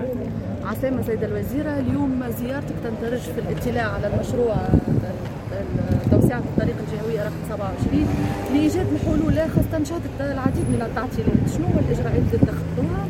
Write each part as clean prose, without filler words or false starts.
عسلامة سيدة الوزيرة، اليوم زيارتك تندرج في الاطلاع على المشروع توسعة الطريق الجهوية رقم 27 لإيجاد الحلول، خاصة شهدت العديد من التعطيلات. شنو هو الإجراءات اللي اتخذتوها؟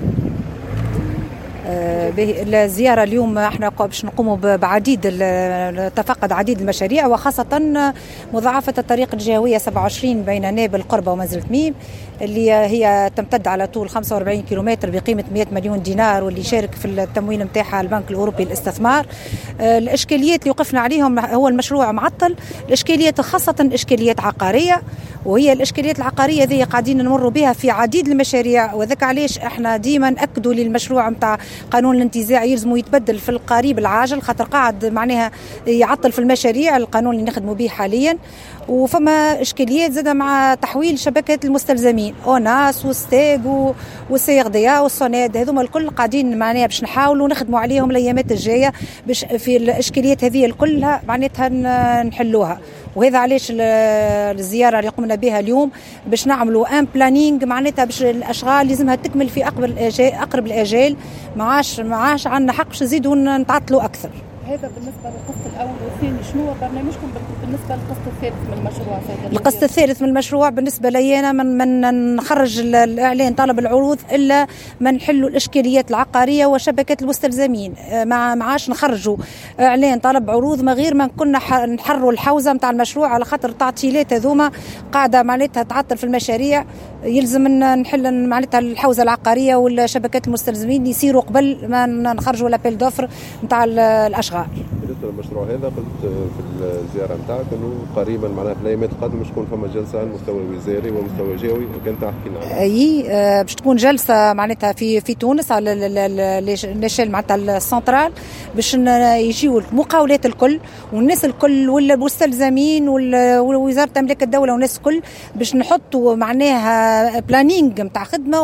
الزيارة اليوم احنا باش نقوموا بعديد تفقد عديد المشاريع، وخاصة مضاعفة الطريق الجهوية 27 بين نابل قربة ومنزل تميم، اللي هي تمتد على طول 45 كيلومتر بقيمة 100 مليون دينار، واللي شارك في التمويل نتاعها البنك الأوروبي للاستثمار. الإشكاليات اللي وقفنا عليهم هو المشروع معطل، الإشكاليات خاصة إشكاليات عقارية، وهي الإشكاليات العقارية ذي قاعدين نمر بها في عديد المشاريع، وذاك علاش احنا ديما أكدوا للمشروع متاع قانون الانتزاع يلزموا يتبدل في القريب العاجل، خاطر قاعد معناها يعطل في المشاريع القانون اللي نخدموا به حاليا. وفما إشكاليات زادة مع تحويل شبكات المستلزمين أوناس وستيغ والسي ار دي ا والسوناد، هذوما الكل قاعدين معناها باش نحاولوا نخدموا عليهم الايامات الجايه باش في الاشكاليات هذه الكلها معناتها نحلوها. وهذا علاش الزياره اللي قمنا بها اليوم باش نعملوا ان بلانينغ معناتها باش الاشغال لازمها تكمل في اقرب الاجال، ما عادش عندنا حق باش نزيدوا نتعطلوا اكثر. هذا بالنسبة للقسط الأول والثاني، شنو هو برنامجكم بالنسبة للقسط الثالث من المشروع؟ القسط الثالث من المشروع بالنسبة لي أنا من نخرج الإعلان طلب العروض إلا من نحلوا الإشكاليات العقارية وشبكات المستلزمين، ما عاش نخرجوا إعلان طلب عروض ما غير ما كنا نحرروا الحوزة متاع المشروع، على خاطر التعطيلات هذوما قاعدة معناتها تعطل في المشاريع، يلزم نحل معناتها الحوزة العقارية والشبكات المستلزمين يصيروا قبل ما نخرجوا لابيل دوفر متاع الأشغال. بالنسبه للمشروع هذا قلت في الزياره نتاعك انه قريبا معناها في الايامات القادمه باش تكون فما جلسه على المستوى الوزاري ومستوى جهوي، كان تحكي لنا اي باش تكون جلسه معناتها في تونس على ليشيل معناتها السنترال، باش يجيو المقاولات الكل والناس الكل والمستلزمين ووزاره املاك الدوله والناس الكل، باش نحطوا معناها بلانينغ نتاع خدمه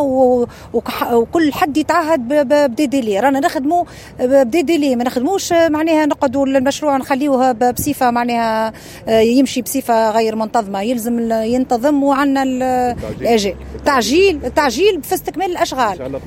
وكل حد يتعهد بديلي. رانا نخدموا بديلي، ما نخدموش معناها نقعدوا المشروع نخليوها بصفه معناها يمشي بصفه غير منتظمه، يلزم ينتظم وعندنا الاجال تعجيل في استكمال الاشغال.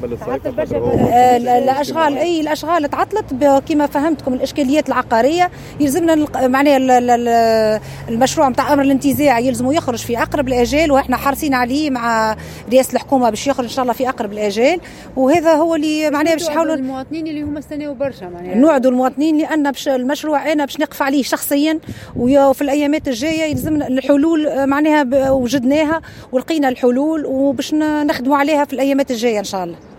الاشغال الاشغال تعطلت كما فهمتكم، الاشكاليات العقاريه يلزمنا معناها المشروع نتاع امر الانتزاع يلزموا يخرج في اقرب الاجال، واحنا حريصين عليه مع رئاسه الحكومه باش يخرج ان شاء الله في اقرب الاجال، وهذا هو اللي معناها باش نحاولوا المواطنين اللي هما استناوا برشا معناها نوعدوا المواطنين، لان المشروع انا باش نقف عليه شخصيا، وفي الايامات الجايه يلزمنا الحلول معناها وجدناها ولقينا الحلول وباش نخدموا عليها في الايامات الجايه ان شاء الله.